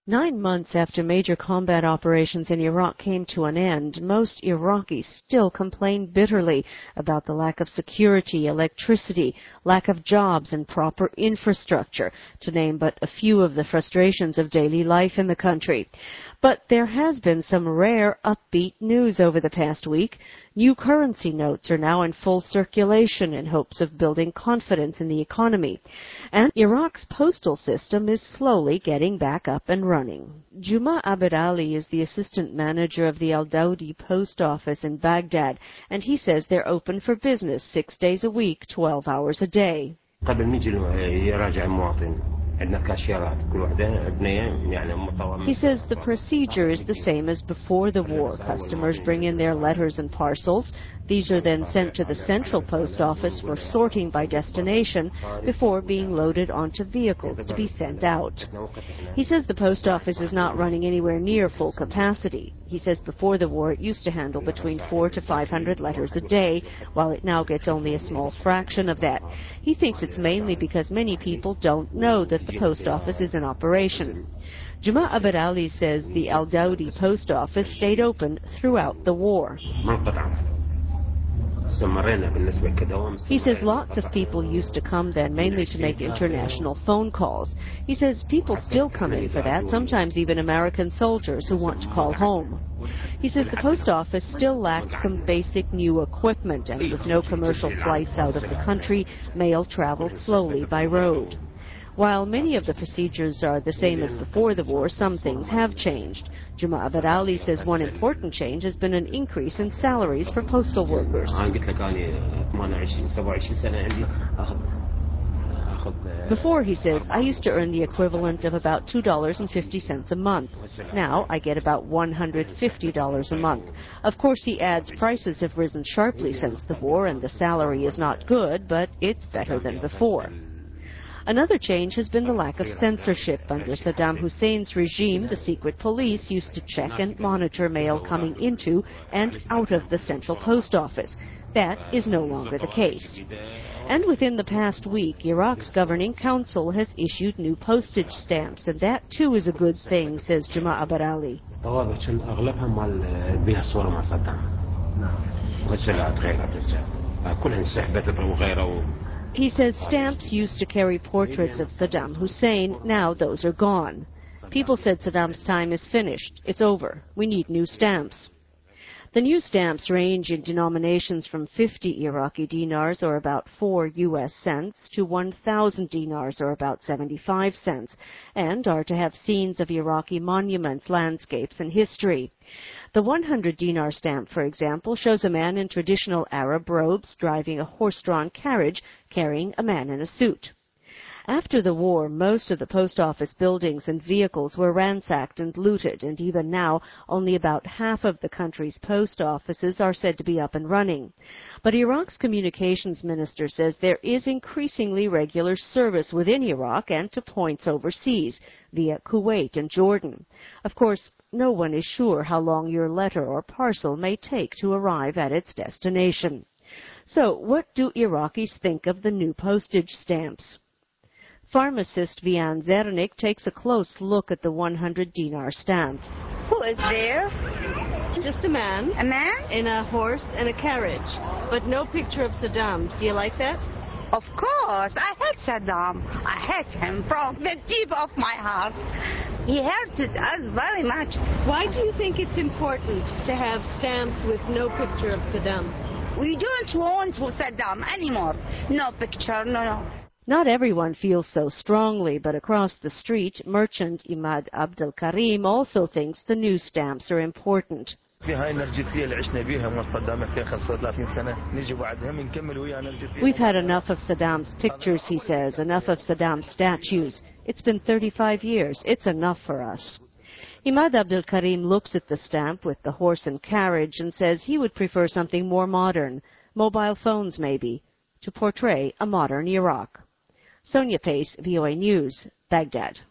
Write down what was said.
9 months after major combat operations in Iraq came to an end, most Iraqis still complain bitterly about the lack of security, electricity, lack of jobs, and proper infrastructure, to name but a few of the frustrations of daily life in the country. But there has been some rare upbeat news over the past week. New currency notes are now in full circulation in hopes of building confidence in the economy. And Iraq's postal system is slowly getting back up and running. Juma Abed Ali is the assistant manager of the Al Daudi post office in Baghdad, and he says they're open for business 6 days a week, 12 hours a day. He says the procedure is the same as before the war. Customers bring in their letters and parcels. These are then sent to the central post office for sorting by destination before being loaded onto vehicles to be sent out. He says the post office is not running anywhere near full capacity. He says before the war it used to handle between 400 to 500 letters a day, while it now gets only a small fraction of that. He thinks it's mainly because many people don't know that the post office is in operation. Juma Abed Ali says the Al Daudi post office stayed open throughout the war. He says lots of people used to come then, mainly to make international phone calls. He says people still come in for that, sometimes even American soldiers who want to call home. He says the post office still lacks some basic new equipment, and with no commercial flights out of the country, mail travels slowly by road. While many of the procedures are the same as before the war, some things have changed. Juma Abed Ali says one important change has been an increase in salaries for postal workers. Before, he says, I used to earn the equivalent of about $2.50 a month. Now I get about $150 a month. Of course, he adds, prices have risen sharply since the war and the salary is not good, but it's better than before. Another change has been the lack of censorship. Under Saddam Hussein's regime, the secret police used to check and monitor mail coming into and out of the central post office. That is no longer the case. And within the past week, Iraq's governing council has issued new postage stamps, and that too is a good thing, says Juma Abed Ali. He says stamps used to carry portraits of Saddam Hussein. Now those are gone. People said Saddam's time is finished. It's over. We need new stamps. The new stamps range in denominations from 50 Iraqi dinars, or about 4 U.S. cents, to 1,000 dinars, or about 75 cents, and are to have scenes of Iraqi monuments, landscapes, and history. The 100 dinar stamp, for example, shows a man in traditional Arab robes driving a horse-drawn carriage carrying a man in a suit. After the war, most of the post office buildings and vehicles were ransacked and looted, and even now, only about half of the country's post offices are said to be up and running. But Iraq's communications minister says there is increasingly regular service within Iraq and to points overseas, via Kuwait and Jordan. Of course, no one is sure how long your letter or parcel may take to arrive at its destination. So, what do Iraqis think of the new postage stamps? Pharmacist Vian Zernik takes a close look at the 100 dinar stamp. Who is there? Just a man. A man? In a horse and a carriage, but no picture of Saddam. Do you like that? Of course. I hate Saddam. I hate him from the deep of my heart. He hurted us very much. Why do you think it's important to have stamps with no picture of Saddam? We don't want Saddam anymore. No picture, no. Not everyone feels so strongly, but across the street, merchant Imad Abdel Karim also thinks the new stamps are important. We've had enough of Saddam's pictures, he says, enough of Saddam's statues. It's been 35 years. It's enough for us. Imad Abdel Karim looks at the stamp with the horse and carriage and says he would prefer something more modern, mobile phones maybe, to portray a modern Iraq. Sonia Pace, VOA News, Baghdad.